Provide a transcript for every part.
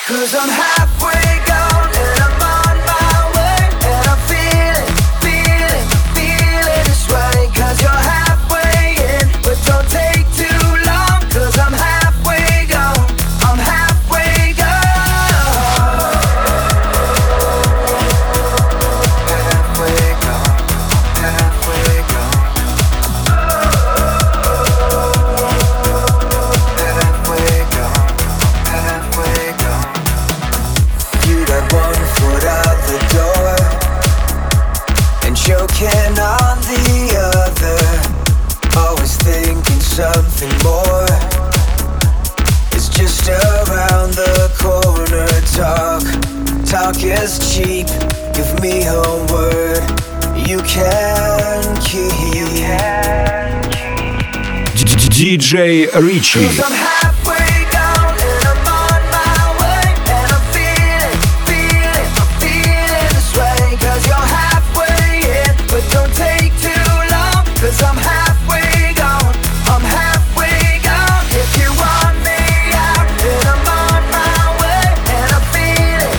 'Cause I'm halfway gone and I'm on my way, and I'm feeling this way. 'Cause you're halfway in, but don't take too long. 'Cause I'm halfway gone, I'm halfway gone. Halfway gone, halfway gone. Halfway gone, halfway gone. You got one foot out the door and choking on the other. Always thinking something more. It's just around the corner. Talk is cheap. Give me a word you can keep. DJ Richie. 'Cause I'm halfway gone and I'm on my way, and I'm feeling this way. 'Cause you're halfway in, but don't take too long. 'Cause I'm halfway gone, I'm halfway gone. If you want me out, then I'm on my way, and I'm feeling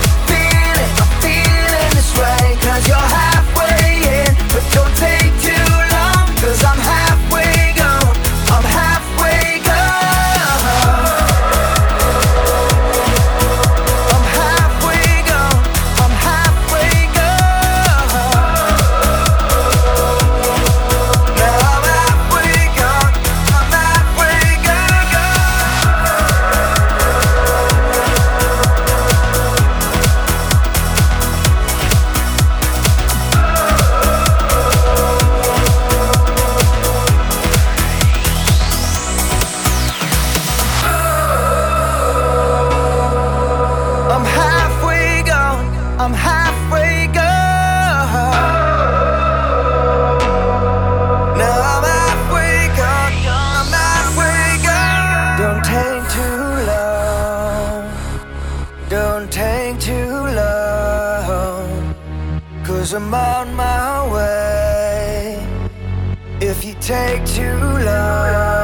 this way. 'Cause you're halfway in, but don't take too long. 'Cause I'm halfway gone, I'm halfway gone. I'm halfway gone, I'm halfway gone. Now I'm halfway gone, I'm halfway gone. I'm halfway gone, I'm halfway gone. Now I'm halfway gone, I'm halfway gone. Don't take too long, don't take too long. 'Cause I'm on my way. If you take too long,